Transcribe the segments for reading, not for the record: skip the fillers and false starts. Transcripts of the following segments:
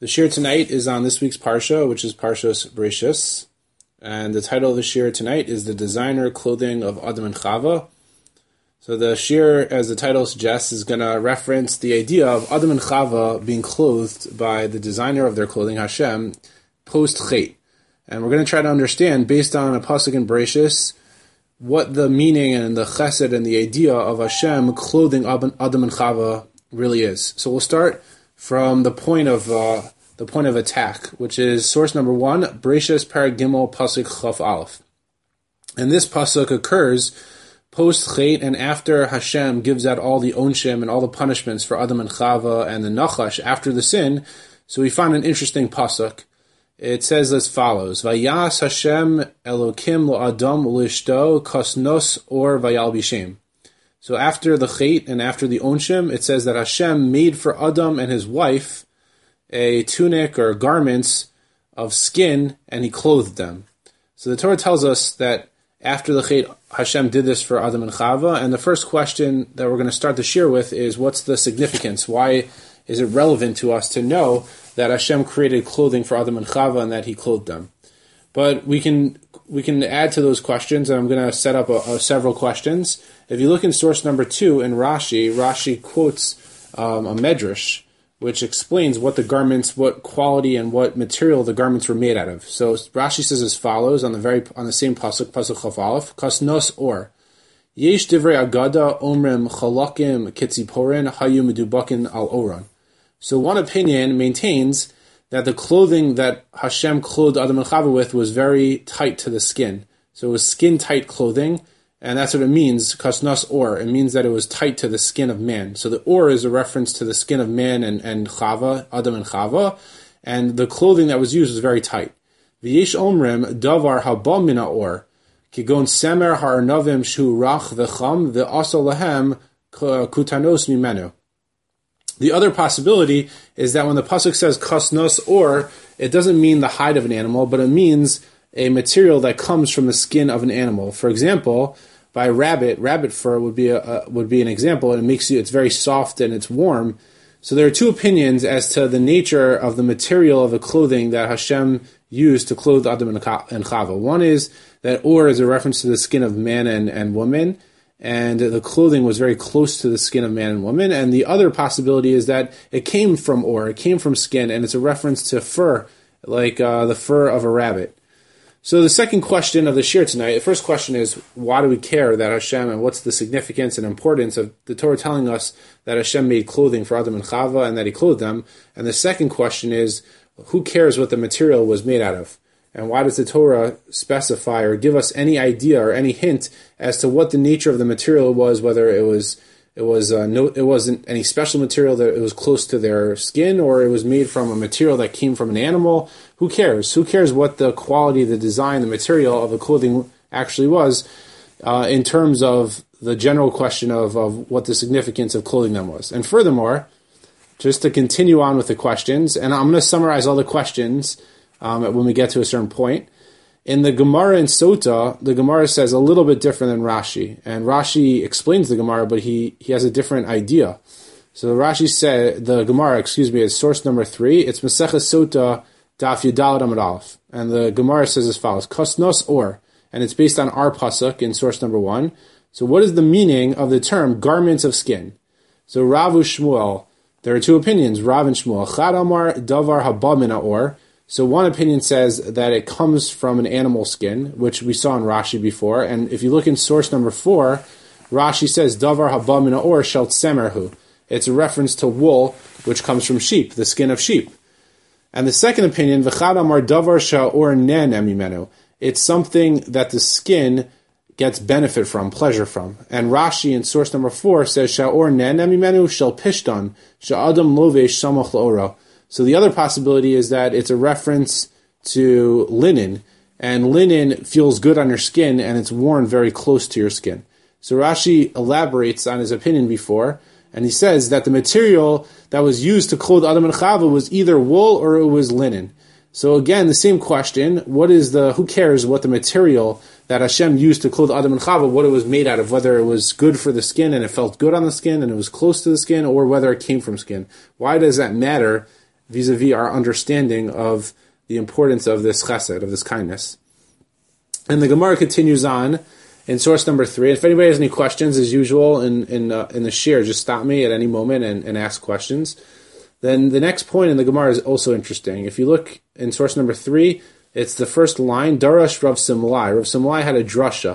The shir tonight is on this week's Parsha, which is Parshas Bereishis. And the title of the shir tonight is The Designer Clothing of Adam and Chava. So the shir, as the title suggests, is going to reference the idea of Adam and Chava being clothed by the designer of their clothing, Hashem, post-Chet. And we're going to try to understand, based on a pasuk in Bereishis, what the meaning and the chesed and the idea of Hashem clothing Adam and Chava really is. So we'll start from the point of attack, which is source number 1, Bereishis Perek Gimel Pasuk Chaf Aleph. And this pasuk occurs post Chet and after Hashem gives out all the onshim and all the punishments for Adam and Chava and the Nachash after the sin. So we find an interesting pasuk. It says as follows: Vayas Hashem Elokim lo Adam u'lishto kasnos or vayalbishem. So after the Chet and after the onshim, it says that Hashem made for Adam and his wife a tunic or garments of skin, and he clothed them. So the Torah tells us that after the Chet, Hashem did this for Adam and Chava, and the first question that we're going to start the shir with is, what's the significance? Why is it relevant to us to know that Hashem created clothing for Adam and Chava and that he clothed them? But we can add to those questions, and I'm going to set up several questions. If you look in source number 2 in Rashi quotes a medrash, which explains what the garments, what quality and what material the garments were made out of. So Rashi says as follows on the same pasuk Chaf Aleph: Kasnos or Yesh divrei agada omrim chalakim kitziporin hayu medubakin al oron. So one opinion maintains that the clothing that Hashem clothed Adam and Chava with was very tight to the skin. So it was skin-tight clothing, and that's what it means, kasnos or. It means that it was tight to the skin of man. So the or is a reference to the skin of man and Chava, Adam and Chava, and the clothing that was used was very tight. V'yesh omrim davar haba mina or, kigon semer ha'arnavim shu rach v'cham v'asa lahem kutanos mimenu. The other possibility is that when the pasuk says kasnos or, it doesn't mean the hide of an animal, but it means a material that comes from the skin of an animal. For example, by rabbit fur would be an example, and it's very soft and it's warm. So there are two opinions as to the nature of the material of the clothing that Hashem used to clothe Adam and Chava. One is that or is a reference to the skin of man and woman, and the clothing was very close to the skin of man and woman. And the other possibility is that it came from or, it came from skin, and it's a reference to fur, like the fur of a rabbit. So the second question of the shir tonight, the first question is, why do we care that Hashem, and what's the significance and importance of the Torah telling us that Hashem made clothing for Adam and Chava and that he clothed them? And the second question is, who cares what the material was made out of? And why does the Torah specify or give us any idea or any hint as to what the nature of the material was, whether it wasn't any special material, that it was close to their skin, or it was made from a material that came from an animal? Who cares? Who cares what the quality, the design, the material of the clothing actually was, in terms of the general question of what the significance of clothing them was? And furthermore, just to continue on with the questions, and I'm going to summarize all the questions when we get to a certain point. In the Gemara in Sota, the Gemara says a little bit different than Rashi. And Rashi explains the Gemara, but he has a different idea. So the Gemara is source number 3. It's Maseches Sota, Daf Yudalad Amud Aleph. And the Gemara says as follows: Kasnos or, and it's based on our pasuk in source number 1. So what is the meaning of the term garments of skin? So Rav Shmuel, there are two opinions, Rav and Shmuel. Chad Amar Davar Haba Mina or. So one opinion says that it comes from an animal skin, which we saw in Rashi before. And if you look in source number 4, Rashi says, Davar haba mina or shalt semerhu. It's a reference to wool, which comes from sheep, the skin of sheep. And the second opinion, V'chad amar davar sha'or nen emimenu. It's something that the skin gets benefit from, pleasure from. And Rashi in source number 4 says, Sha'or nen emimenu shel pishtan, sha'adam lovesh samach la'ora. So the other possibility is that it's a reference to linen, and linen feels good on your skin, and it's worn very close to your skin. So Rashi elaborates on his opinion before, and he says that the material that was used to clothe Adam and Chava was either wool or it was linen. So again, the same question, who cares what the material that Hashem used to clothe Adam and Chava, what it was made out of, whether it was good for the skin and it felt good on the skin and it was close to the skin, or whether it came from skin. Why does that matter vis-a-vis our understanding of the importance of this chesed, of this kindness. And the Gemara continues on in source number 3. If anybody has any questions, as usual, in the shir, just stop me at any moment and ask questions. Then the next point in the Gemara is also interesting. If you look in source number 3, it's the first line, Darash Rav Simlai. Rav Simlai had a drasha.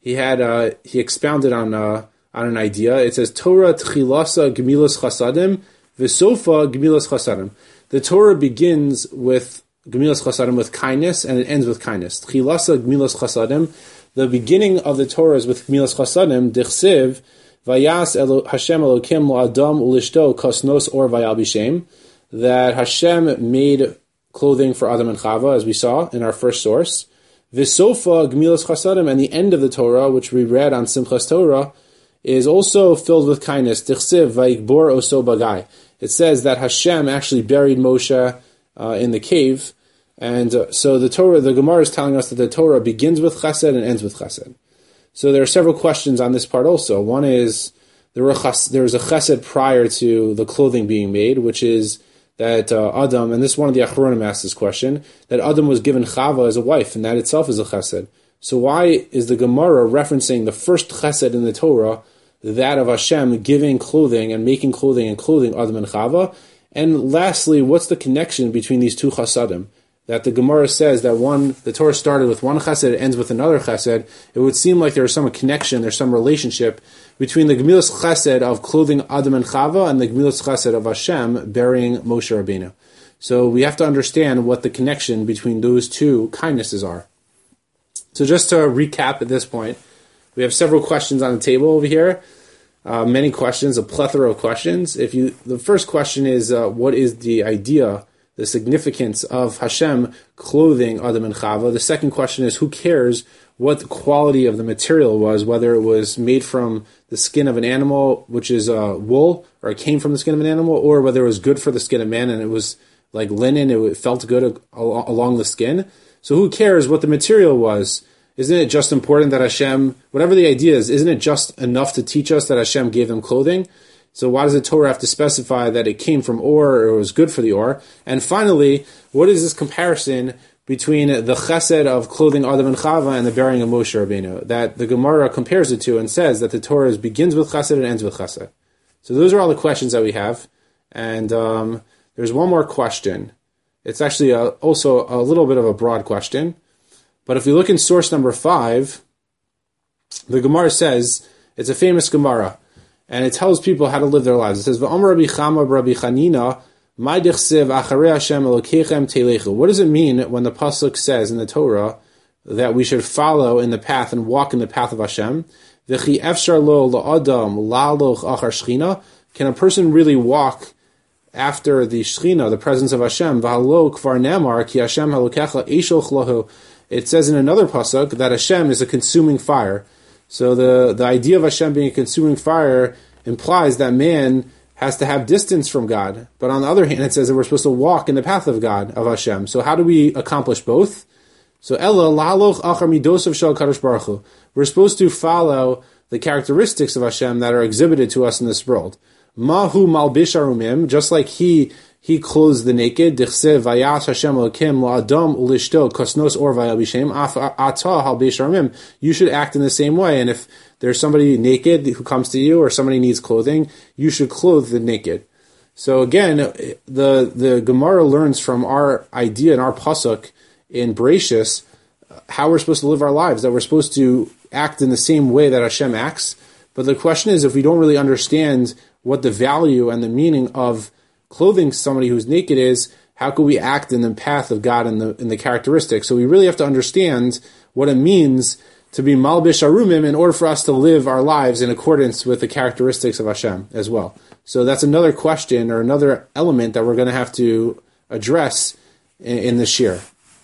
He expounded on an idea. It says, Torah tchilasa gemilas chasadim, v'sofa gemilas chasadim. The Torah begins with gemilas chasadim, with kindness, and it ends with kindness. Tchilasa gemilas chasadim. The beginning of the Torah is with gemilas chasadim, dichsiv, vayas Hashem Elokim la'adam ulishto kosnos or vayal bishem, that Hashem made clothing for Adam and Chava, as we saw in our first source. V'sofa gemilas chasadim, and the end of the Torah, which we read on Simchas Torah, is also filled with kindness. Dichsiv vayikbor oso bagai. It says that Hashem actually buried Moshe in the cave, and so the Gemara is telling us that the Torah begins with chesed and ends with chesed. So there are several questions on this part also. One is, there was a chesed prior to the clothing being made, which is that Adam, and this is one of the Achronim asked this question, that Adam was given Chava as a wife, and that itself is a chesed. So why is the Gemara referencing the first chesed in the Torah, that of Hashem giving clothing and making clothing and clothing Adam and Chava? And lastly, what's the connection between these two chasadim? That the Gemara says that the Torah started with one chesed, it ends with another chesed. It would seem like there's some connection, there's some relationship between the Gemilas chesed of clothing Adam and Chava and the Gemilas chesed of Hashem burying Moshe Rabbeinu. So we have to understand what the connection between those two kindnesses are. So just to recap at this point, we have several questions on the table over here. Many questions, a plethora of questions. The first question is, what is the idea, the significance of Hashem clothing Adam and Chava? The second question is, who cares what the quality of the material was, whether it was made from the skin of an animal, which is wool, or it came from the skin of an animal, or whether it was good for the skin of man and it was like linen, it felt good along the skin. So who cares what the material was? Isn't it just important that Hashem, whatever the idea is, isn't it just enough to teach us that Hashem gave them clothing? So why does the Torah have to specify that it came from or it was good for the or? And finally, what is this comparison between the chesed of clothing Adam and Chava and the burying of Moshe Rabbeinu, that the Gemara compares it to and says that the Torah begins with chesed and ends with chesed? So those are all the questions that we have. And there's one more question. It's actually also a little bit of a broad question. But if we look in source number 5, the Gemara says, it's a famous Gemara, and it tells people how to live their lives. It says, V'omer Rabbi Chama Rabbi Chanina, Mai dichsiv acharei Hashem Elokechem telechu. What does it mean when the pasuk says in the Torah that we should follow in the path and walk in the path of Hashem? V'chi efshar lo la'adam la'aloch achar shchina. Can a person really walk after the shchina, the presence of Hashem? V'halo kvar nemar ki Hashem halokecha eshoch lahu. It says in another pasuk that Hashem is a consuming fire. So the idea of Hashem being a consuming fire implies that man has to have distance from God. But on the other hand, it says that we're supposed to walk in the path of God, of Hashem. So how do we accomplish both? So Ella la'aloch achar midosav shel kadosh baruch hu. We're supposed to follow the characteristics of Hashem that are exhibited to us in this world. Mahu malbish arumim, just like He clothes the naked. Dichsev vayas Hashem Elokim la'adam ulishto kosnos or vayal bishem ata halbish arumim. You should act in the same way. And if there's somebody naked who comes to you, or somebody needs clothing, you should clothe the naked. So again, the Gemara learns from our idea and our pasuk in Bereshis how we're supposed to live our lives, that we're supposed to act in the same way that Hashem acts. But the question is, if we don't really understand what the value and the meaning of clothing somebody who's naked is, how can we act in the path of God in the characteristics? So we really have to understand what it means to be malbish arumim in order for us to live our lives in accordance with the characteristics of Hashem as well. So that's another question or another element that we're going to have to address in this year.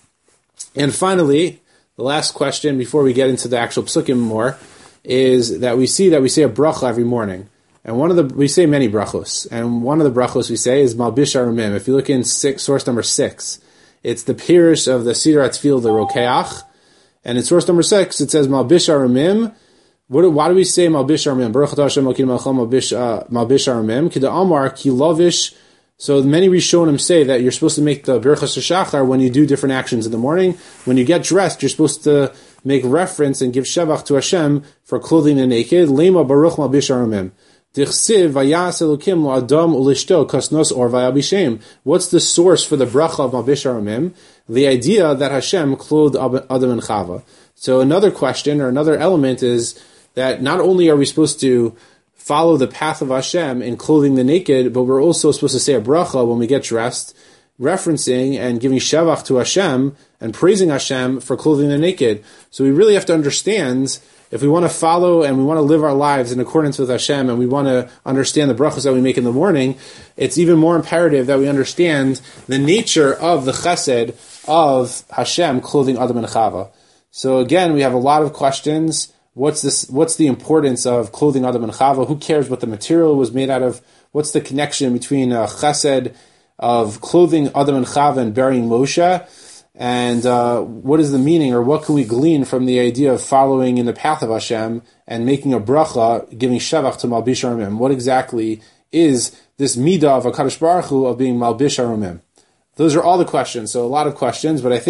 And finally, the last question before we get into the actual psukim more is that we say a bracha every morning. And we say many brachos, and one of the brachos we say is malbish arumim. If you look in source number 6, it's the pirush of the Siddur HaTefillah, the Rokeach, and in source number 6 it says malbish arumim. Why do we say malbish arumim? Baruch atah Hashem Elokeinu melech haolam malbish arumim. Kida amar ki lavish So many Rishonim say that you're supposed to make the Birchas HaShachar when you do different actions in the morning. When you get dressed, you're supposed to make reference and give Shevach to Hashem for clothing the naked. Lema Baruch Malbish Aramim. Dichsiv Vayas Elokim Adam Ulishto Kasnos Or Vayabishem. What's the source for the bracha of Malbish Aramim? The idea that Hashem clothed Adam and Chava. So another question or another element is that not only are we supposed to follow the path of Hashem in clothing the naked, but we're also supposed to say a bracha when we get dressed, referencing and giving shevach to Hashem and praising Hashem for clothing the naked. So we really have to understand, if we want to follow and we want to live our lives in accordance with Hashem and we want to understand the brachas that we make in the morning, it's even more imperative that we understand the nature of the chesed of Hashem clothing Adam and Chava. So again, we have a lot of questions. What's the importance of clothing Adam and Chava? Who cares what the material was made out of? What's the connection between chesed of clothing Adam and Chava and burying Moshe? And what is the meaning, or what can we glean from the idea of following in the path of Hashem and making a bracha, giving shevach to Malbish Aramim? What exactly is this midah of HaKadosh Baruch Hu of being Malbish Aramim? Those are all the questions. So a lot of questions, but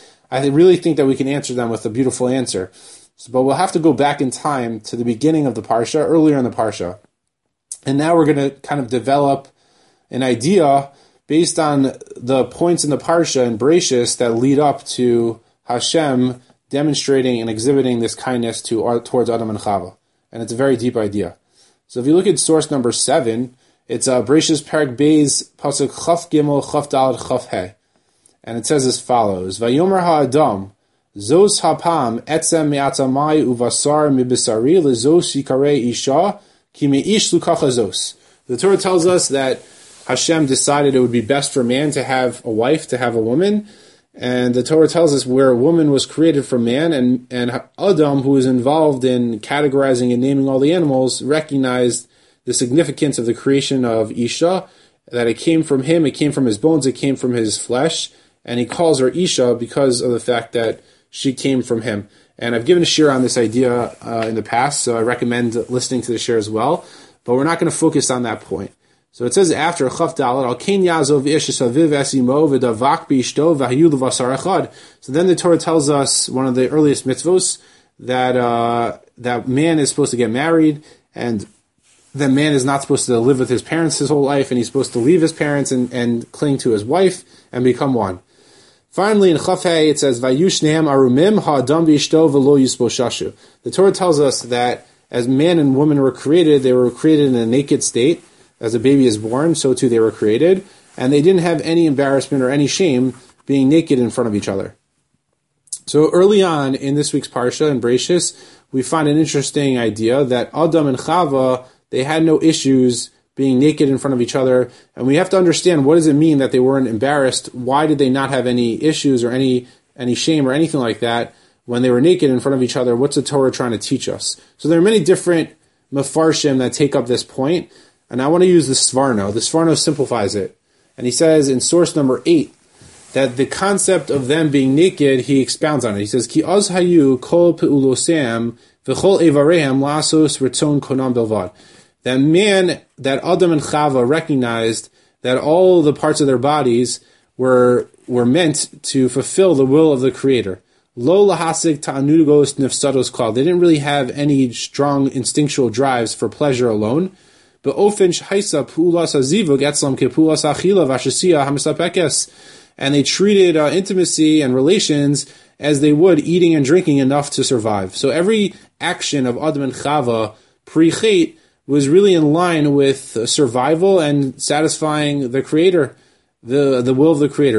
I really think that we can answer them with a beautiful answer. But we'll have to go back in time to the beginning of the Parsha, earlier in the Parsha. And now we're going to kind of develop an idea based on the points in the Parsha and Bereshis that lead up to Hashem demonstrating and exhibiting this kindness towards Adam and Chava. And it's a very deep idea. So if you look at source number 7, it's Bereshis Perek Beis, Pasuk Chaf Gimel, Chaf Daled, Chaf He. And it says as follows, Vayomer ha'adam, Zos hapam etzem me'atzamai uvasar mibisari lezos yikarei isha ki me'ish lukacha zos. The Torah tells us that Hashem decided it would be best for man to have a wife, to have a woman, and the Torah tells us where a woman was created from man, and Adam, who was involved in categorizing and naming all the animals, recognized the significance of the creation of Isha, that it came from him, it came from his bones, it came from his flesh, and he calls her Isha because of the fact that she came from him. And I've given a shir on this idea in the past, so I recommend listening to the shir as well. But we're not going to focus on that point. So it says after Chaf Dalet, Al Ken Yazov Ish Saviv Esimo V'Davak B'Ishto V'Hayu L'Vasar Echad. So then the Torah tells us one of the earliest mitzvos that man is supposed to get married, and that man is not supposed to live with his parents his whole life, and he's supposed to leave his parents and cling to his wife and become one. Finally, in Chaf Hei, it says, Vayushnehem arumim ha'adam v'ishto v'lo yisbo shashu. The Torah tells us that as man and woman were created, they were created in a naked state. As a baby is born, so too they were created. And they didn't have any embarrassment or any shame being naked in front of each other. So early on in this week's Parsha, in Bereshis, we find an interesting idea that Adam and Chava, they had no issues being naked in front of each other, and we have to understand, what does it mean that they weren't embarrassed? Why did they not have any issues or any shame or anything like that when they were naked in front of each other? What's the Torah trying to teach us? So there are many different mefarshim that take up this point, and I want to use the Sforno. The Sforno simplifies it, and he says in source number 8 that the concept of them being naked, he expounds on it. He says, Ki az hayu kol pe'ulosem v'chol evarehem lasos ritzon konam belvad. That Adam and Chava recognized that all the parts of their bodies were meant to fulfill the will of the Creator. Lo lahasig ta'anugos nefsados kal. They didn't really have any strong instinctual drives for pleasure alone. But ofen shhaisa pu'ulas hazivug etzlam kepu'ulas achila v'ashasiya hamisapekes. And they treated intimacy and relations as they would eating and drinking enough to survive. So every action of Adam and Chava pre-chet was really in line with survival and satisfying the Creator, the will of the Creator.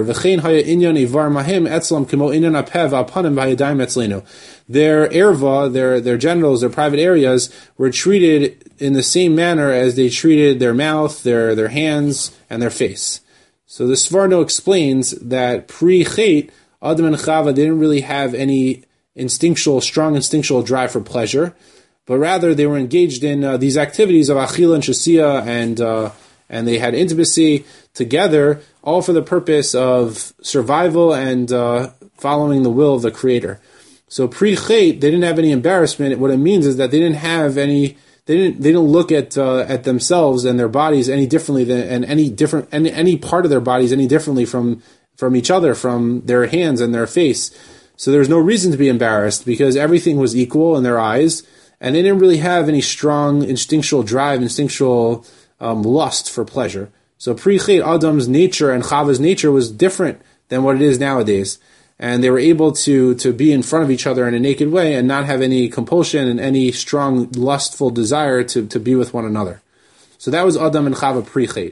Their erva, their genitals, their private areas, were treated in the same manner as they treated their mouth, their hands, and their face. So the Sforno explains that pre-chet, Adam and Chava didn't really have any strong instinctual drive for pleasure, but rather they were engaged in these activities of achila and shasiya, and they had intimacy together, all for the purpose of survival and following the will of the Creator. So pre-chet, they didn't have any embarrassment. What it means is that they didn't have any they didn't look at themselves and their bodies any differently than any part of their bodies any differently from each other, from their hands and their face. So there was no reason to be embarrassed because everything was equal in their eyes, and they didn't really have any strong instinctual drive, instinctual lust for pleasure. So pre-chet Adam's nature and Chava's nature was different than what it is nowadays. And they were able to be in front of each other in a naked way and not have any compulsion and any strong lustful desire to be with one another. So that was Adam and Chava pre-chet.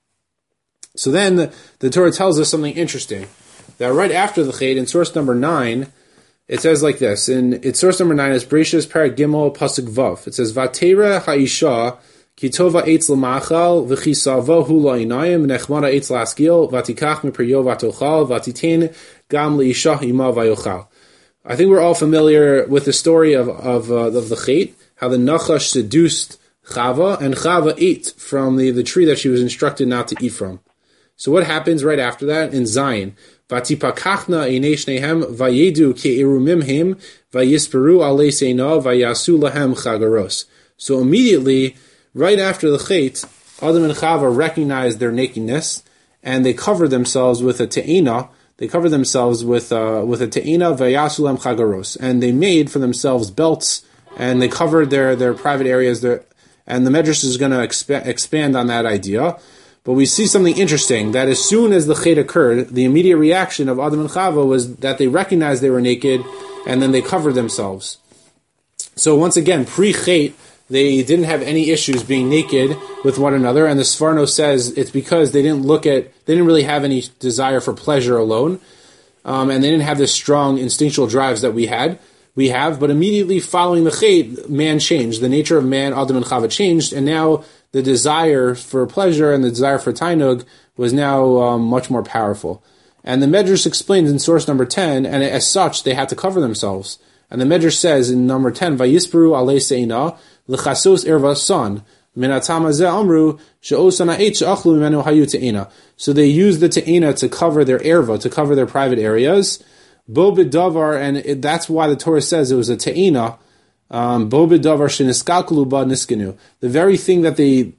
So then the Torah tells us something interesting. That right after the chet, in source number 9, it says like this. It's source number 9 is Bereshis Parak Gimel Pasuk Vav. It says, Vatera ha'isha kitova eitz l'machal v'chisava hu la'inayim nechmara eitz la'askil vatikach mipriyo vatochal vatiten gam li'isha ima vayochal. I think we're all familiar with the story of the chet, how the Nachash seduced Chava, and Chava ate from the tree that she was instructed not to eat from. So what happens right after that in Zion? Vatipakachna einei shnehem vayedu ke'irumimhem vayisperu alei seina vayasu lahem chagaros. So immediately, right after the chet, Adam and Chava recognized their nakedness, and they covered themselves with a te'ina. They covered themselves with a te'ina vayasu lahem chagaros, and they made for themselves belts, and they covered their private areas. And the Medrash is going to expand on that idea. But we see something interesting, that as soon as the chet occurred, the immediate reaction of Adam and Chava was that they recognized they were naked, and then they covered themselves. So once again, pre-chet, they didn't have any issues being naked with one another, and the Sforno says it's because they didn't really have any desire for pleasure alone, and they didn't have this strong instinctual drives that we have, but immediately following the chet, man changed. The nature of man, Adam and Chava, changed, and now the desire for pleasure and the desire for tainug was now much more powerful. And the Medrash explains in source number 10, and as such, they had to cover themselves. And the Medrash says in number 10, Vayisperu alei seina l'chasos erva son minatam hazeh amru she'osan ha'et she'achlu mimenu hayu te'ina. So they used the te'ina to cover their erva, to cover their private areas. Bo b'davar, and that's why the Torah says it was a te'ina. Bo b'davar sheniskalkulu ba niskenu. The very thing that they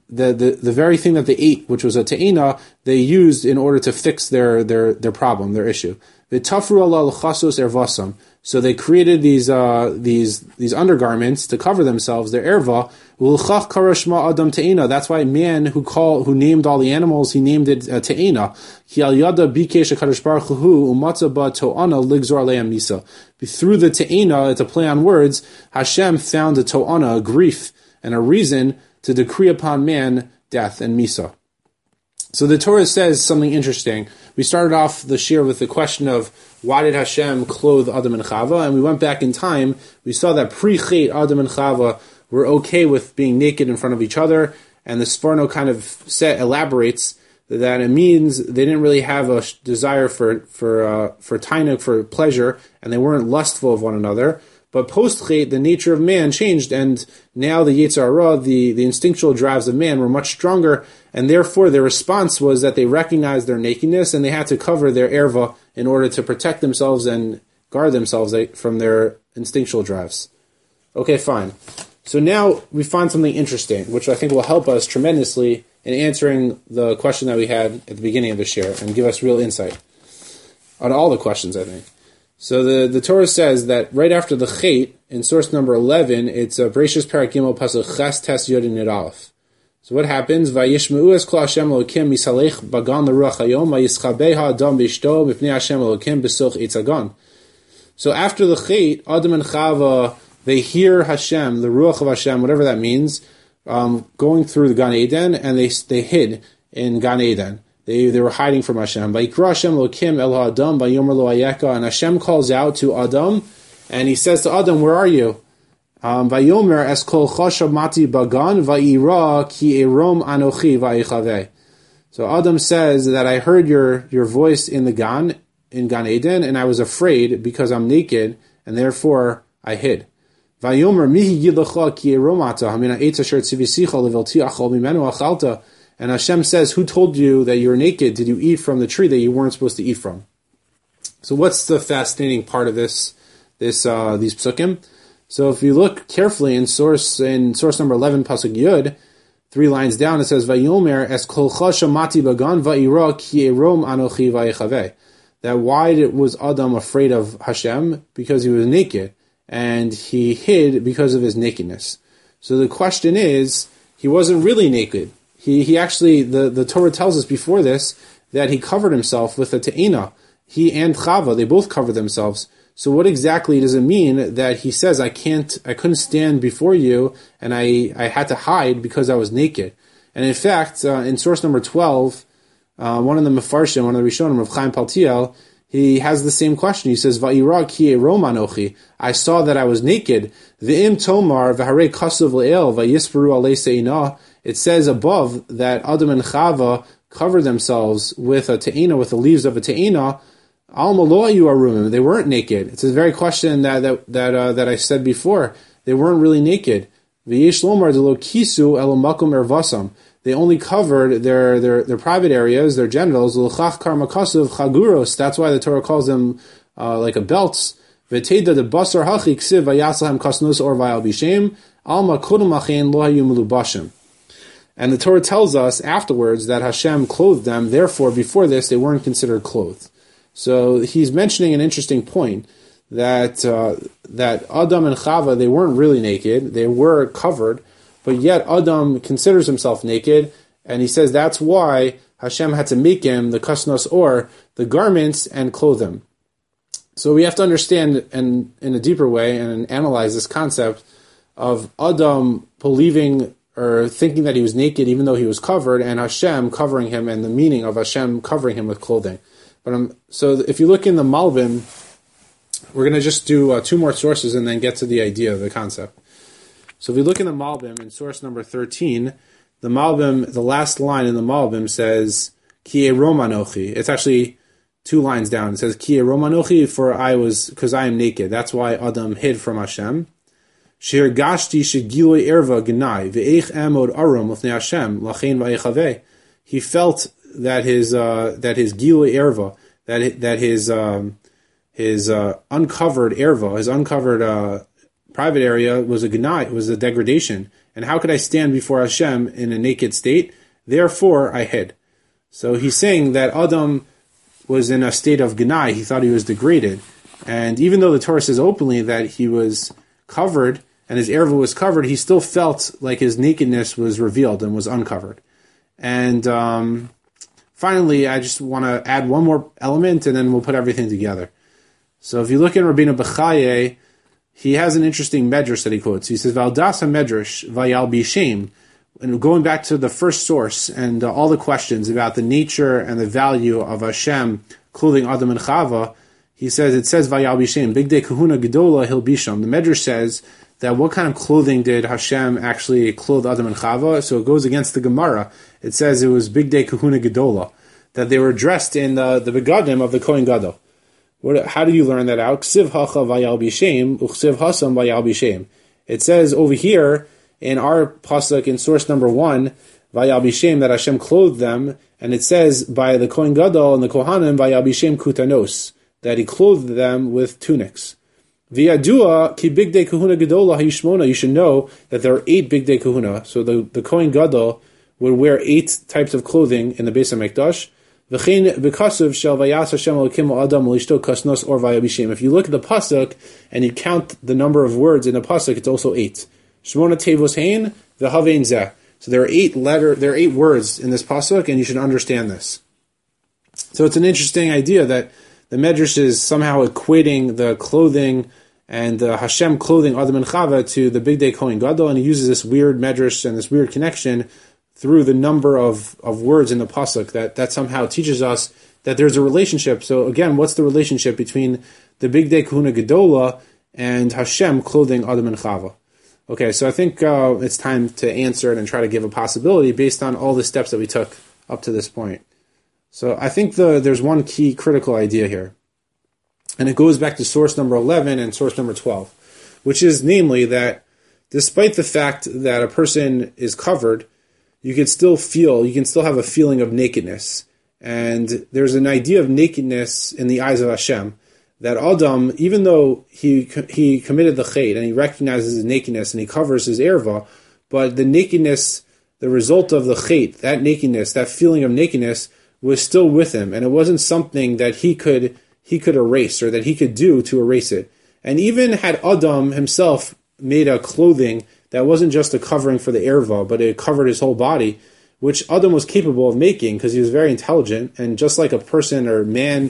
ate, which was a te'ina, they used in order to fix their problem, their issue. V'tafru ala l'chasos ervasam. So they created these undergarments to cover themselves, their erva. Ulchach karashma adam te'ina. That's why man who named all the animals, he named it te'ina. Ki al yada bikesh hakadosh baruch hu umatza ba to'ana ligzor aleim misa. Through the te'ina, it's a play on words. Hashem found a to'ana, a grief and a reason to decree upon man death and misa. So the Torah says something interesting. We started off the shir with the question of why did Hashem clothe Adam and Chava, and we went back in time. We saw that pre-chet Adam and Chava were okay with being naked in front of each other, and the Sforno kind of elaborates that it means they didn't really have a desire for tainuk, for pleasure, and they weren't lustful of one another. But post-chet, the nature of man changed, and now the Yetzer Hara, the instinctual drives of man, were much stronger, and therefore their response was that they recognized their nakedness, and they had to cover their erva in order to protect themselves and guard themselves from their instinctual drives. Okay, fine. So now we find something interesting, which I think will help us tremendously in answering the question that we had at the beginning of the share, and give us real insight on all the questions, I think. So the Torah says that right after the chet, in source number 11, it's Bereshis Parak Gimel Pasuk Ches Tes Yod Nid Aleph. So what happens? Vayishmeu es kol Hashem Elokim misalech bagan l'ruach hayom vayischabeha adam b'ishto mipnei Hashem Elokim b'soch eitz hagan. So after the chet, Adam and Chava, they hear Hashem, the ruach of Hashem, whatever that means, going through the Gan Eden, and they hid in Gan Eden. They were hiding from Hashem. Vayikra Hashem Elokim el ha'adam vayomer lo hayeka. And Hashem calls out to Adam, and he says to Adam, "Where are you?" Vayomer es kol chashav mati bagan vayira ki erom anochi vayichaveh. So Adam says that I heard your voice in Gan Eden, and I was afraid because I'm naked, and therefore I hid. Vayomer mihi yidlacha ki erom ata hamina eitz asher tzivisicha levelti achol mimenu achalta. And Hashem says, who told you that you're naked? Did you eat from the tree that you weren't supposed to eat from? So what's the fascinating part of these psukim? So if you look carefully in source number 11, pasuk Yud, 3 lines down, it says, Vayomer es kolcha shamati bagan va'ira ki erom anochi va'yechaveh. That why was Adam afraid of Hashem? Because he was naked, and he hid because of his nakedness. So the question is, he wasn't really naked. He actually, the Torah tells us before this, that he covered himself with a te'ina. He and Chava, they both covered themselves. So what exactly does it mean that he says, I couldn't stand before you, and I had to hide because I was naked? And in fact, in source number 12, one of the Mefarshim, one of the Rishonim, Rav Chaim Paltiel, he has the same question. He says, Va'ira ki erom anochi. I saw that I was naked. V'im tomar v'harei kasuv le'el v'yisperu alei se'ina. It says above that Adam and Chava covered themselves with a te'ina, with the leaves of a te'ina. Al maloa you arumim. They weren't naked. It's the very question that I said before. They weren't really naked. V'yesh lomar de lo kisu el makom ervasam. They only covered their private areas, their genitals. L'chach karmakasuv chaguros. That's why the Torah calls them like a belts. V'teida de basar hachi ksiv vayaslahem kasnos or vayal bishem alma kodem achein lo hayu melubashim. And the Torah tells us afterwards that Hashem clothed them. Therefore, before this, they weren't considered clothed. So he's mentioning an interesting point that Adam and Chava, they weren't really naked. They were covered, but yet Adam considers himself naked, and he says that's why Hashem had to make him the kasnos or the garments and clothe him. So we have to understand in a deeper way and analyze this concept of Adam believing or thinking that he was naked even though he was covered, and Hashem covering him, and the meaning of Hashem covering him with clothing. But so if you look in the Malbim, we're going to just do 2 more sources and then get to the idea of the concept. So if we look in the Malbim, in source number 13, the Malbim, the last line in the Malbim says, Ki erom anochi. It's actually 2 lines down. It says, Ki erom anochi, because I am naked. That's why Adam hid from Hashem. Shir gashti shegiloi erva genai, ve'eich amod arum lefnei Hashem, lachein va'echaveh. He felt that his gilui erva, that his uncovered erva, his uncovered private area was a gnai, was a degradation. And how could I stand before Hashem in a naked state? Therefore, I hid. So he's saying that Adam was in a state of gnai. He thought he was degraded, and even though the Torah says openly that he was covered and his erva was covered, he still felt like his nakedness was revealed and was uncovered. And finally, I just want to add one more element, and then we'll put everything together. So if you look in Rabbeinu Bechaye, he has an interesting medrash that he quotes. He says, Valdas ha-medrash vayal bishem. And going back to the first source and all the questions about the nature and the value of Hashem clothing Adam and Chava, he says, it says vayal bishem, bigdei kahuna gedola hil bisham. The medrash says that what kind of clothing did Hashem actually clothe Adam and Chava? So it goes against the Gemara. It says it was bigdei kahuna gedola, that they were dressed in the begadim of the Kohen Gadol. How do you learn that out? Ksiv hacha vayal bishem, uchsiv hasam vayal bishem. It says over here in our pasuk in source number 1, vayal bishem, that Hashem clothed them, and it says by the Kohen Gadol and the Kohanim vayal bishem kutanos, that he clothed them with tunics. V'yadua ki bigdei kahuna gedola hayishmona. You should know that there are 8 bigdei kahuna. So the Kohen Gadol would wear 8 types of clothing in the Beis HaMikdash. If you look at the pasuk and you count the number of words in the pasuk, it's also 8. Shmona tevos hein v'havein zeh. So there are 8 words in this pasuk, and you should understand this. So it's an interesting idea that the Medrash is somehow equating the clothing and the Hashem clothing Adam and Chava to the Bigdei Kohen Gadol, and he uses this weird Medrash and this weird connection through the number of words in the pasuk that somehow teaches us that there's a relationship. So again, what's the relationship between the Bigdei Kahuna Gedola and Hashem clothing Adam and Chava? Okay, so I think it's time to answer it and try to give a possibility based on all the steps that we took up to this point. So I think there's one key critical idea here, and it goes back to source number 11 and source number 12, which is namely that despite the fact that a person is covered, you can still have a feeling of nakedness. And there's an idea of nakedness in the eyes of Hashem, that Adam, even though he committed the chait and he recognizes his nakedness and he covers his erva, but the nakedness, the result of the chait, that nakedness, that feeling of nakedness, was still with him, and it wasn't something that he could erase or that he could do to erase it. And even had Adam himself made a clothing that wasn't just a covering for the erva, but it covered his whole body, which Adam was capable of making because he was very intelligent, and just like a person or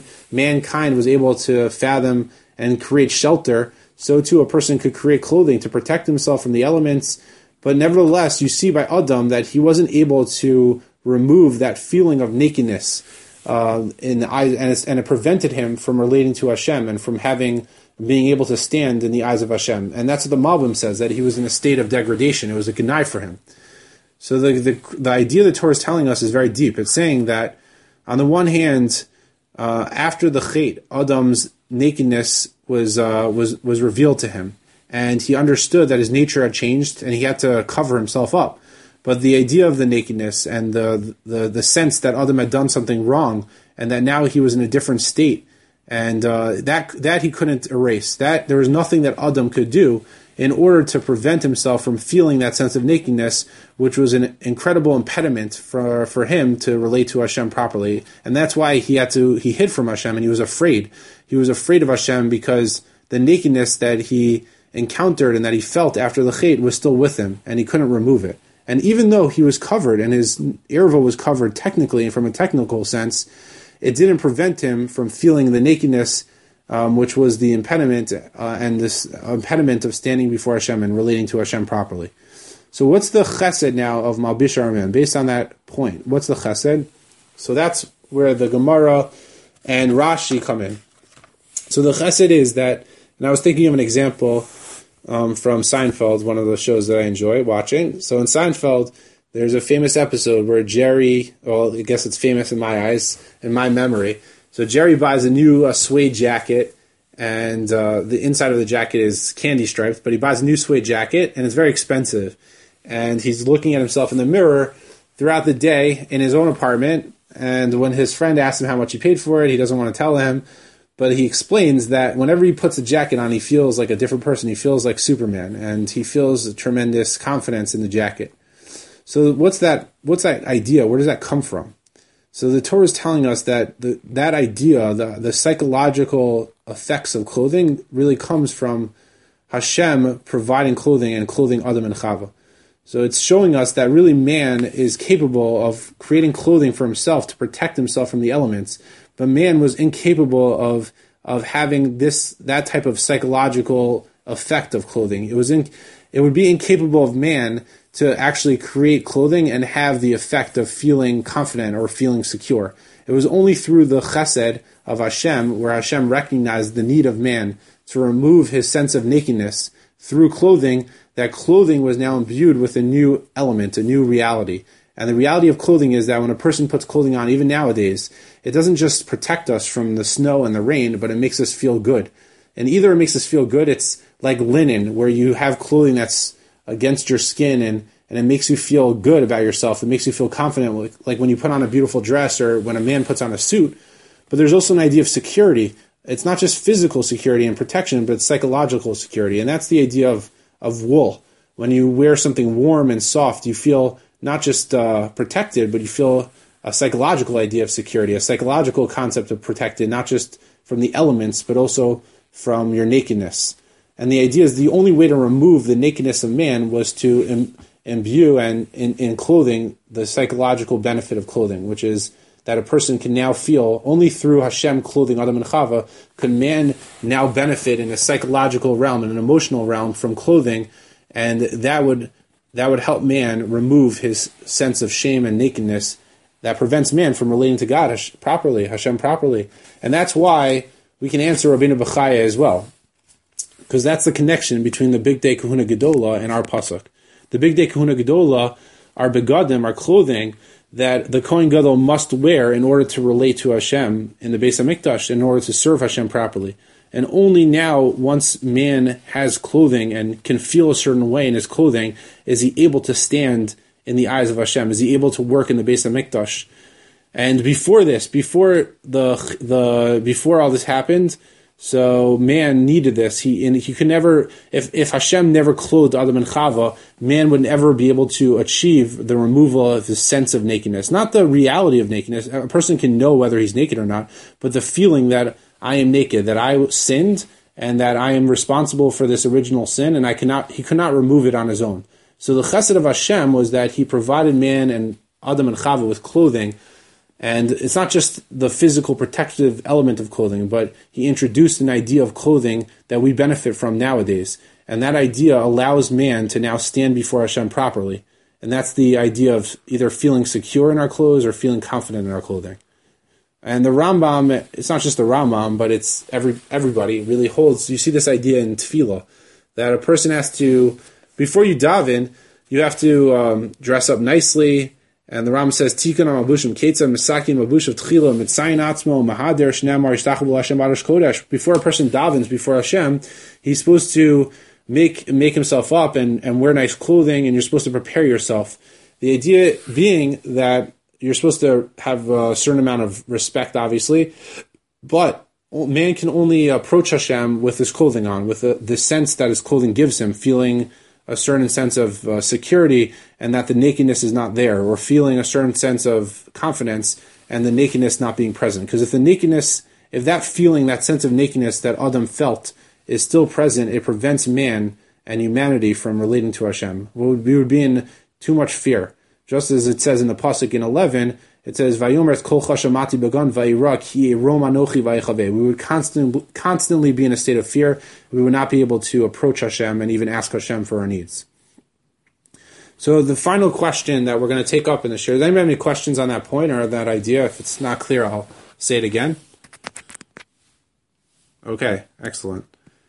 mankind was able to fathom and create shelter, so too a person could create clothing to protect himself from the elements. But nevertheless, you see by Adam that he wasn't able to remove that feeling of nakedness in the eyes, and it prevented him from relating to Hashem and from being able to stand in the eyes of Hashem. And that's what the Malbim says, that he was in a state of degradation. It was a gnai for him. So the idea the Torah is telling us is very deep. It's saying that, on the one hand, after the chait, Adam's nakedness was revealed to him, and he understood that his nature had changed, and he had to cover himself up. But the idea of the nakedness and the sense that Adam had done something wrong, and that now he was in a different state, and that he couldn't erase. That there was nothing that Adam could do in order to prevent himself from feeling that sense of nakedness, which was an incredible impediment for him to relate to Hashem properly. And that's why he hid from Hashem, and he was afraid. He was afraid of Hashem because the nakedness that he encountered and that he felt after the chait was still with him, and he couldn't remove it. And even though he was covered, and his erva was covered technically and from a technical sense, it didn't prevent him from feeling the nakedness, which was the impediment, and this impediment of standing before Hashem and relating to Hashem properly. So what's the chesed now of Malbish Armen? Based on that point, what's the chesed? So that's where the Gemara and Rashi come in. So the chesed is that, and I was thinking of an example from Seinfeld, one of the shows that I enjoy watching. So in Seinfeld, there's a famous episode where Jerry, well, I guess it's famous in my eyes, in my memory. So Jerry buys a new suede jacket, and the inside of the jacket is candy striped, but he buys a new suede jacket, and it's very expensive. And he's looking at himself in the mirror throughout the day in his own apartment, and when his friend asks him how much he paid for it, he doesn't want to tell him, but he explains that whenever he puts a jacket on, he feels like a different person. He feels like Superman, and he feels a tremendous confidence in the jacket. So what's that idea? Where does that come from? So the Torah is telling us that that idea, the psychological effects of clothing, really comes from Hashem providing clothing and clothing Adam and Chava. So it's showing us that really man is capable of creating clothing for himself to protect himself from the elements, but man was incapable of having that type of psychological effect of clothing. It would be incapable of man to actually create clothing and have the effect of feeling confident or feeling secure. It was only through the chesed of Hashem, where Hashem recognized the need of man to remove his sense of nakedness through clothing, that clothing was now imbued with a new element, a new reality. And the reality of clothing is that when a person puts clothing on, even nowadays, it doesn't just protect us from the snow and the rain, but it makes us feel good. And either it makes us feel good, it's like linen, where you have clothing that's against your skin, and it makes you feel good about yourself. It makes you feel confident, like when you put on a beautiful dress or when a man puts on a suit. But there's also an idea of security. It's not just physical security and protection, but psychological security. And that's the idea of wool. When you wear something warm and soft, you feel not just protected, but you feel a psychological idea of security, a psychological concept of protected, not just from the elements, but also from your nakedness. And the idea is the only way to remove the nakedness of man was to imbue and in clothing the psychological benefit of clothing, which is that a person can now feel, only through Hashem clothing Adam and Chava, could man now benefit in a psychological realm, in an emotional realm from clothing, and that would help man remove his sense of shame and nakedness that prevents man from relating to God properly, Hashem properly. And that's why we can answer Rabbeinu Bechaya as well, because that's the connection between the Big Day Kahuna Gedola and our pasuk. The Big Day Kahuna Gedola are begadim, are clothing that the Kohen Gadol must wear in order to relate to Hashem in the Beis HaMikdash, in order to serve Hashem properly. And only now, once man has clothing and can feel a certain way in his clothing, is he able to stand in the eyes of Hashem, is he able to work in the Beis HaMikdash. And before this, before all this happened, So man needed this. He could never, if Hashem never clothed Adam and Chava, man would never be able to achieve the removal of his sense of nakedness. Not the reality of nakedness. A person can know whether he's naked or not, but the feeling that I am naked, that I sinned, and that I am responsible for this original sin, and he could not remove it on his own. So the chesed of Hashem was that he provided man and Adam and Chava with clothing. And it's not just the physical protective element of clothing, but he introduced an idea of clothing that we benefit from nowadays. And that idea allows man to now stand before Hashem properly. And that's the idea of either feeling secure in our clothes or feeling confident in our clothing. And the Rambam, it's not just the Rambam, but it's everybody really holds. You see this idea in Tefillah, that a person has to, before you daven, you have to dress up nicely. And the Rambam says, Tikkun ha'mabushim ketza misakin mabushav tchila mitzayin atzmo mahader shnamar yishtachavu Hashem barash kodesh. Before a person davens before Hashem, he's supposed to make himself up and wear nice clothing, and you're supposed to prepare yourself. The idea being that you're supposed to have a certain amount of respect, obviously, but man can only approach Hashem with his clothing on, with the sense that his clothing gives him, feeling a certain sense of security and that the nakedness is not there, or feeling a certain sense of confidence and the nakedness not being present. Because if that feeling, that sense of nakedness that Adam felt is still present, it prevents man and humanity from relating to Hashem. We would be in too much fear. Just as it says in the Pasuk in 11, it says, "Vayomer kol chashamati began vayira ki erom anochi vayichaveh." We would constantly be in a state of fear. We would not be able to approach Hashem and even ask Hashem for our needs. So the final question that we're going to take up in the share, does anybody have any questions on that point or that idea? If it's not clear, I'll say it again. Okay, excellent.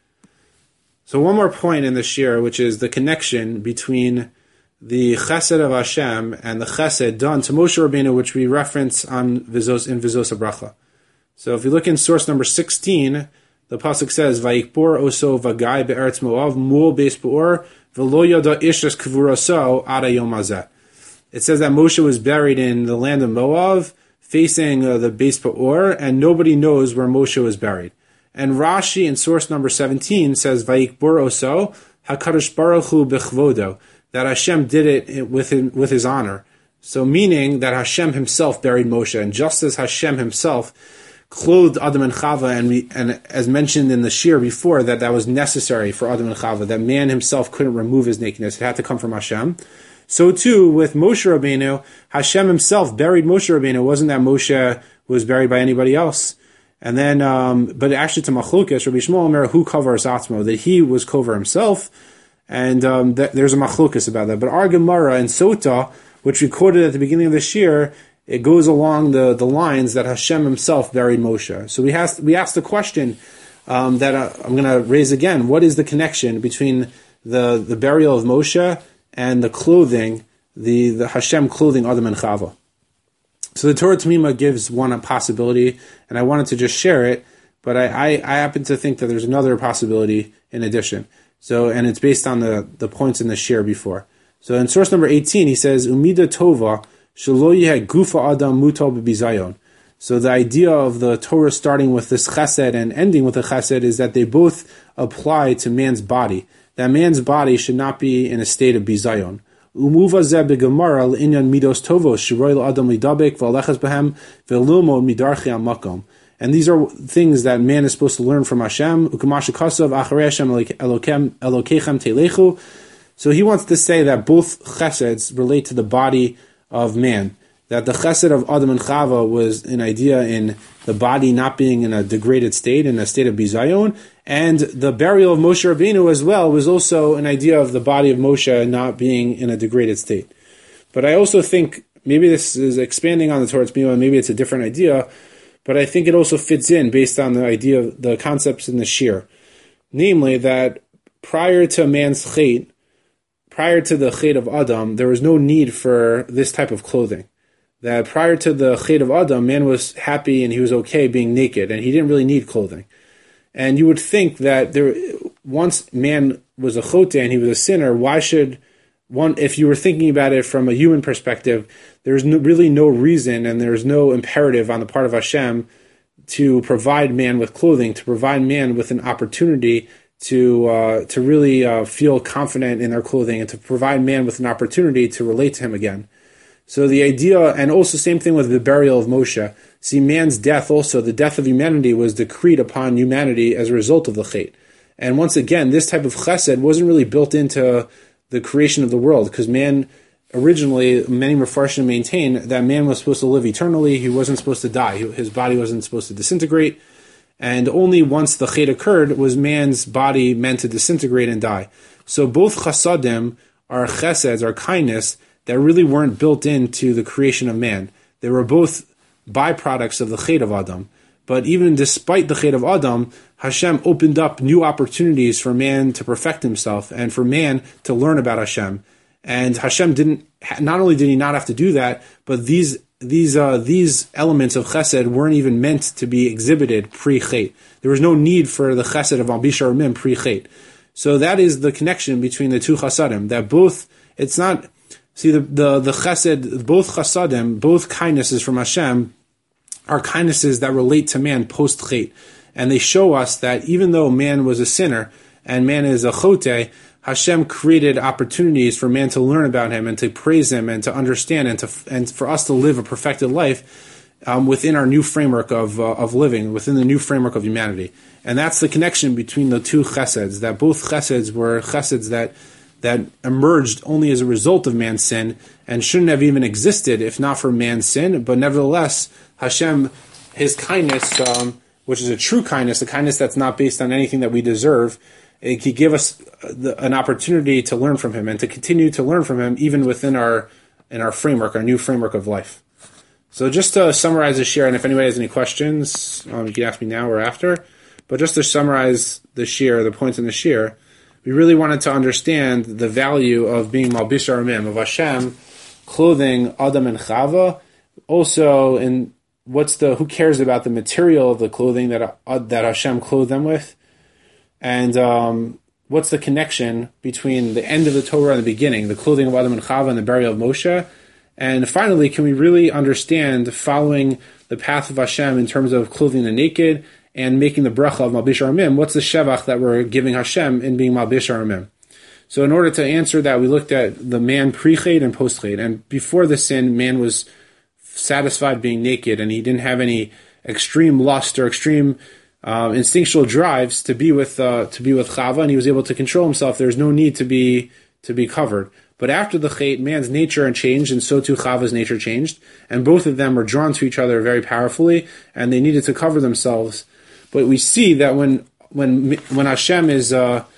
So one more point in the shir, which is the connection between the chesed of Hashem and the chesed done to Moshe Rabbeinu, which we reference in Vizos HaBracha. So if you look in source number 16, the pasuk says, "Vayikbor oso v'gai be'eretz Moav mul beis be'or v'lo yada ishas kavuraso ad hayom hazeh." It says that Moshe was buried in the land of Moav, facing the Beis Peor, and nobody knows where Moshe was buried. And Rashi in source number 17 says, "Vayikbor oso hakadosh baruch hu b'chvodo," that Hashem did it with his honor. So meaning that Hashem himself buried Moshe, and just as Hashem himself clothed Adam and Chava, and as mentioned in the shir before, that was necessary for Adam and Chava, that man himself couldn't remove his nakedness, it had to come from Hashem. So too with Moshe Rabbeinu, Hashem himself buried Moshe Rabbeinu. It wasn't that Moshe was buried by anybody else. And then, but actually to Machlokes, Rabbi Shmuel Omer, who covers Atzmo, that he was cover himself. And there's a machlokas about that. But our Gemara in Sota, which we quoted at the beginning of this year, it goes along the lines that Hashem himself buried Moshe. So we asked the question that I'm going to raise again. What is the connection between the burial of Moshe and the clothing, the Hashem clothing Adam and Chava? So the Torah Tamima gives one possibility, and I wanted to just share it, but I happen to think that there's another possibility in addition. So, and it's based on the points in the shir before. So in source number 18, he says, Umida Tova, Shelo yeh gufa adam mutal b'bizayon. So the idea of the Torah starting with this chesed and ending with the chesed is that they both apply to man's body. That man's body should not be in a state of bizayon. Umuva zeh b'gemara l'inyan midos tovos shiroi l'adam lidabek v'alechas behem v'lilmo midarchi amakom. And these are things that man is supposed to learn from Hashem. So he wants to say that both cheseds relate to the body of man. That the chesed of Adam and Chava was an idea in the body not being in a degraded state, in a state of bizayon. And the burial of Moshe Rabbeinu as well was also an idea of the body of Moshe not being in a degraded state. But I also think, maybe this is expanding on the Torah Tzmima, maybe it's a different idea, but I think it also fits in based on the idea of the concepts in the shir. Namely, that prior to man's chet, prior to the chet of Adam, there was no need for this type of clothing. That prior to the chet of Adam, man was happy and he was okay being naked, and he didn't really need clothing. And you would think that once man was a chote and he was a sinner, why should one, if you were thinking about it from a human perspective, there's really no reason and there's no imperative on the part of Hashem to provide man with clothing, to provide man with an opportunity to really feel confident in their clothing, and to provide man with an opportunity to relate to him again. So the idea, and also same thing with the burial of Moshe. See, man's death also, the death of humanity was decreed upon humanity as a result of the Chet. And once again, this type of chesed wasn't really built into the creation of the world, because man, originally, many Mefarshim maintain that man was supposed to live eternally, he wasn't supposed to die, his body wasn't supposed to disintegrate, and only once the Chet occurred was man's body meant to disintegrate and die. So both chasadim are cheseds, are kindness, that really weren't built into the creation of man. They were both byproducts of the Chet of Adam. But even despite the Chet of Adam, Hashem opened up new opportunities for man to perfect himself and for man to learn about Hashem. And Hashem not only did he not have to do that, but these elements of chesed weren't even meant to be exhibited pre-Chet. There was no need for the chesed of Malbish Aramim pre-Chet. So that is the connection between the two chasadim, that both, it's not, see, the chesed, both chasadim, both kindnesses from Hashem, are kindnesses that relate to man post-Chet. And they show us that even though man was a sinner, and man is a chote, Hashem created opportunities for man to learn about him, and to praise him, and to understand, and for us to live a perfected life within our new framework of living, within the new framework of humanity. And that's the connection between the two cheseds, that both cheseds were cheseds that emerged only as a result of man's sin, and shouldn't have even existed if not for man's sin. But nevertheless, Hashem, his kindness, which is a true kindness, a kindness that's not based on anything that we deserve, he give us an opportunity to learn from him, and to continue to learn from him even within our framework, our new framework of life. So just to summarize the shir, and if anybody has any questions, you can ask me now or after, but just to summarize the shir, the points in the shir, we really wanted to understand the value of being Malbish Aramim, of Hashem clothing Adam and Chava. Also, who cares about the material of the clothing that Hashem clothed them with, and what's the connection between the end of the Torah and the beginning, the clothing of Adam and Chava and the burial of Moshe. And finally, can we really understand following the path of Hashem in terms of clothing the naked and making the bracha of Malbish Aramim? What's the shevach that we're giving Hashem in being Malbish Aramim? So in order to answer that, we looked at the man pre-Chet and post-Chet. And before the sin, man was satisfied being naked, and he didn't have any extreme lust or extreme instinctual drives to be with Chava, and he was able to control himself. There's no need to be covered. But after the Chet, man's nature changed, and so too Chava's nature changed, and both of them were drawn to each other very powerfully, and they needed to cover themselves. But we see that when Hashem is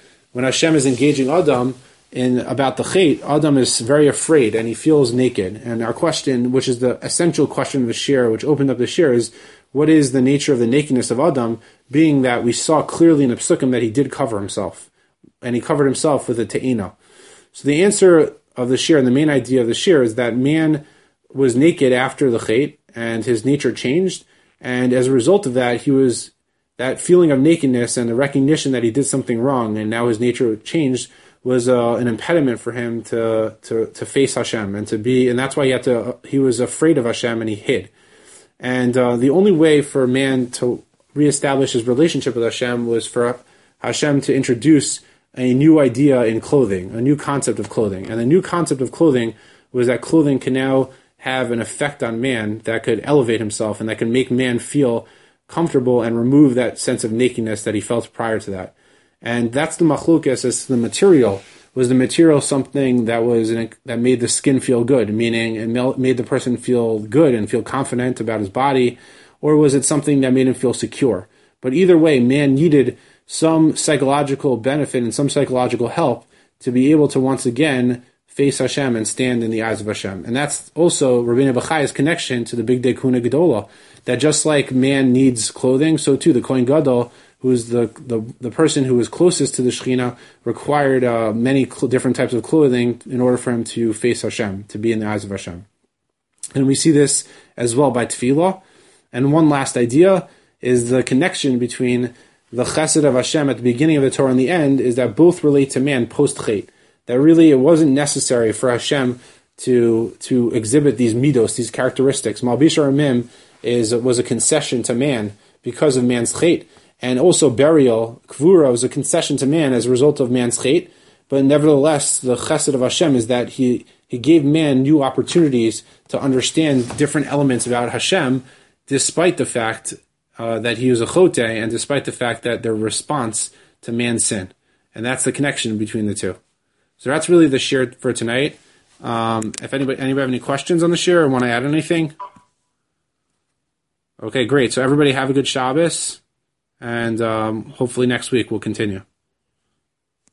engaging Adam about the Chet, Adam is very afraid and he feels naked. And our question, which is the essential question of the shir, which opened up the shir, is what is the nature of the nakedness of Adam? Being that we saw clearly in the Pesukim that he did cover himself, and he covered himself with a te'ina. So the answer of the shir, and the main idea of the shir, is that man was naked after the Chet, and his nature changed, and as a result of that, that feeling of nakedness and the recognition that he did something wrong, and now his nature changed, was an impediment for him to face Hashem and that's why he was afraid of Hashem and he hid. And the only way for man to reestablish his relationship with Hashem was for Hashem to introduce a new idea in clothing, a new concept of clothing. And the new concept of clothing was that clothing can now have an effect on man that could elevate himself and that can make man feel comfortable and remove that sense of nakedness that he felt prior to that. And that's the machlokes as to the material. Was the material something that made the skin feel good, meaning it made the person feel good and feel confident about his body, or was it something that made him feel secure? But either way, man needed some psychological benefit and some psychological help to be able to once again face Hashem and stand in the eyes of Hashem. And that's also Rabbeinu Bachai's connection to the Big Day Kuna Gedola, that just like man needs clothing, so too the Kohen Gadol, who's the person who was closest to the Shekhinah, required many different types of clothing in order for him to face Hashem, to be in the eyes of Hashem. And we see this as well by Tefillah. And one last idea is the connection between the chesed of Hashem at the beginning of the Torah and the end, is that both relate to man post-Chet. That really it wasn't necessary for Hashem to exhibit these midos, these characteristics. Malbish Aramim was a concession to man, because of man's chait. And also burial, kvura, was a concession to man as a result of man's chait. But nevertheless, the chesed of Hashem is that He gave man new opportunities to understand different elements about Hashem, despite the fact that he was a chote, and despite the fact that their response to man's sin. And that's the connection between the two. So that's really the shir for tonight. If anybody have any questions on the shir or want to add anything? Okay, great. So everybody have a good Shabbos, and hopefully next week we'll continue.